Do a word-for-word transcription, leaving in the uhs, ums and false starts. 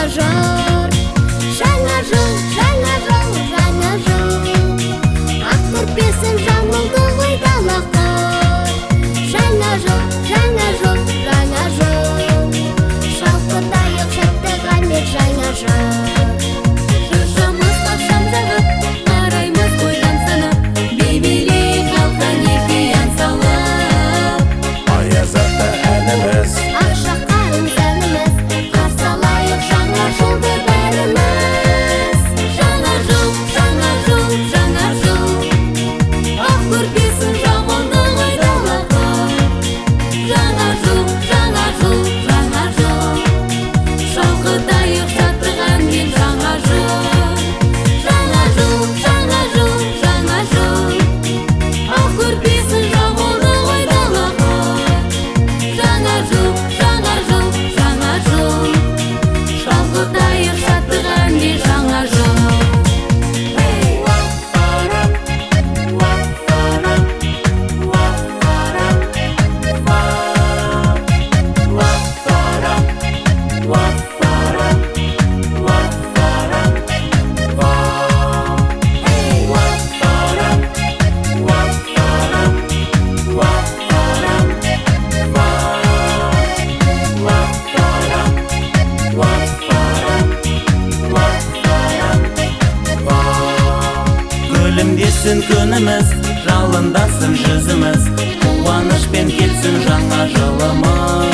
жыр. Жаңа жыл, жаңа жыл, жаңа жыл, ақ көрпесін жамылды ғой далақай. Жаңа жыл, жаңа жыл, жаңа жыл, шалқытайық шаттық әнмен жаңа жыл. Шыршамыз қақшам жағып, қараймыз қойдан сынып, бейбелей қалқан екі ән салып. Аяз ата әніміз, Ақшақарым сәніміз, қарсы алайық жаңа жылды бәріміз. Жаңа жыл, жаңа жыл, жаңа жыл, ақ көрпесін жамылды ғой далақай. Жаңа жыл, жаңа жыл, жаңа жыл, шалқытайық шаттық әнмен жаңа жыл. Жаңа жыл, жаңа жыл, жаңа жыл, ақ көрпесін жамылды ғой далақай. Жаңа жыл, жаңа жыл, жаңа жыл, шалқытайық шаттық әнмен жаңа жыл. күлімдесін күніміз, жалындасын жүзіміз, қуанышпен келсін жаңа жылымыз.